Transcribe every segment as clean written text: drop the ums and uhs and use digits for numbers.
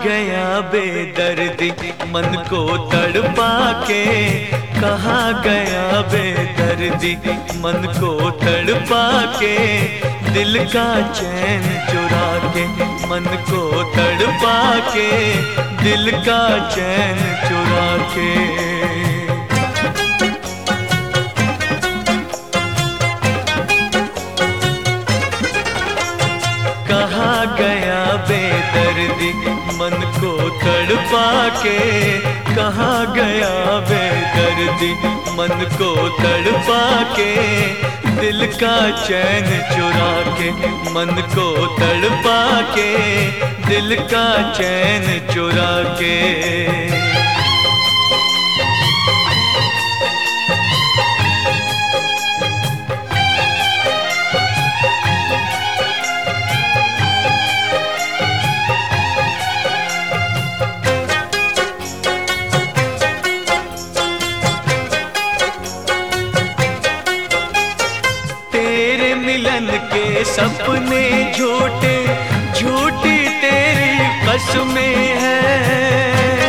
गया बेदर्दी मन को तड़पा के, कहाँ गया बेदर्दी मन को तड़पा के, दिल का चैन चुरा के, मन को तड़पा के, दिल का चैन चुरा के। कहाँ गया बेदर्दी मन को तड़पा के, कहाँ गया बेदर्दी मन को तड़पा के, दिल का चैन चुरा के, मन को तड़पा के, दिल का चैन चुरा के। मिलन के सपने झूठे, झूठी तेरी कसमें है।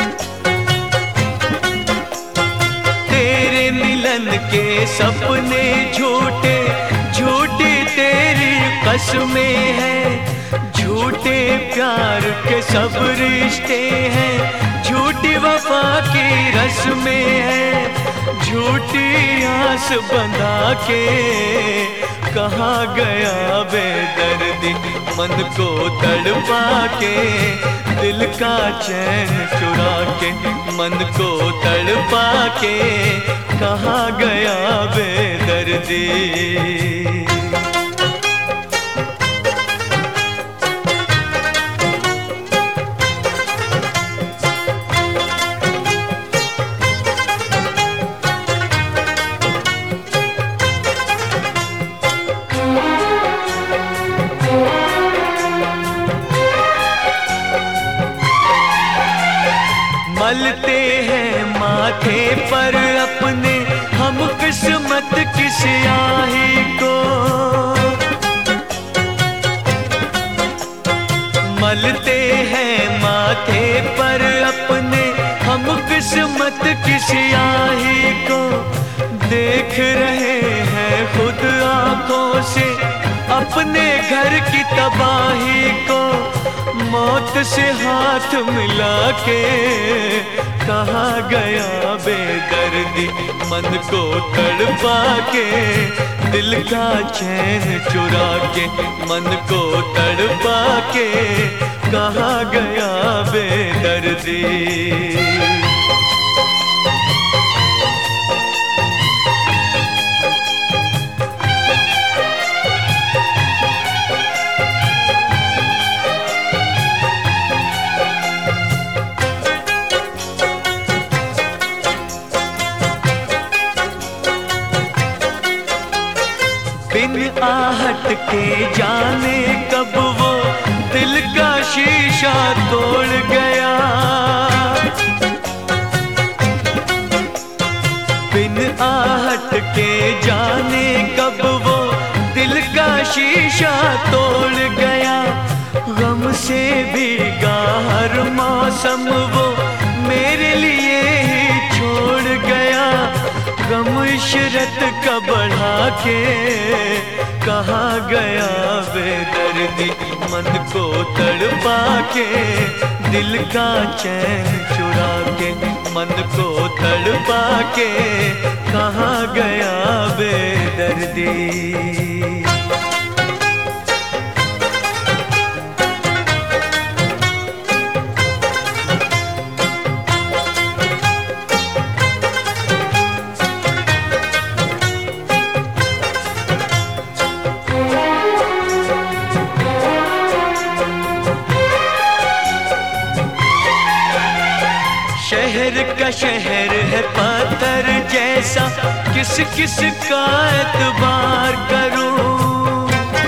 तेरे मिलन के सपने झूठे, झूठी तेरी कसमें है। झूठे प्यार के सब रिश्ते हैं, झूठी वफा की रस्में है। झूठी आस बंधा के, कहाँ गया बेदर्दी मन को तड़पा के, दिल का चैन चुरा के, मन को तड़पा के, कहाँ गया बेदर्दी। मलते हैं माथे पर अपने हम किस्मत की स्याही को, मलते हैं माथे पर अपने हम किस्मत की स्याही को। देख रहे हैं खुद आंखों से अपने घर की तबाही को। मौत से हाथ मिला के, कहाँ गया बेदर्दी मन को तड़पा के, दिल का चैन चुरा के, मन को तड़पा के, कहाँ गया बेदर्दी। बिन आहट के जाने कब वो दिल का शीशा तोड़ गया। बिन आहट के जाने कब वो दिल का शीशा तोड़ गया। गम से भीगा हर मौसम वो मेरे लिए ही छोड़ गया। गम इशरत का बढ़ा के, कहाँ गया बेदर्दी मन को तड़पा के, दिल का चैन चुरा के, मन को तड़पा के, कहाँ गया बेदर्दी। शहर का शहर है पत्थर जैसा, किस किस का एतबार करूं।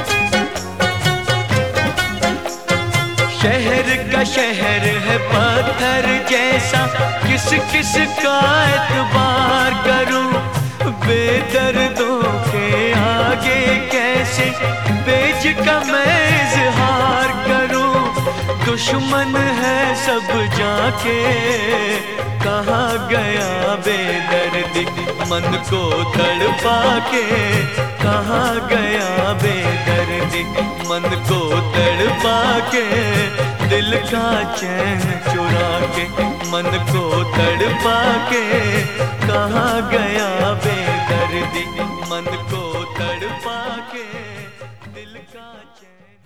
शहर का शहर है पत्थर जैसा, किस किस का एतबार करूं। बेदर्दों के आगे कैसे बेच का मैं इज़हार करूं। दुश्मन है सब जाके, कहाँ गया बेदर्दी मन को तड़पा के, कहाँ गया बेदर्दी मन को तड़पा के, दिल का चैन चुरा के मन को तड़पा के, कहाँ गया बेदर्दी मन को तड़पा के, दिल का चैन।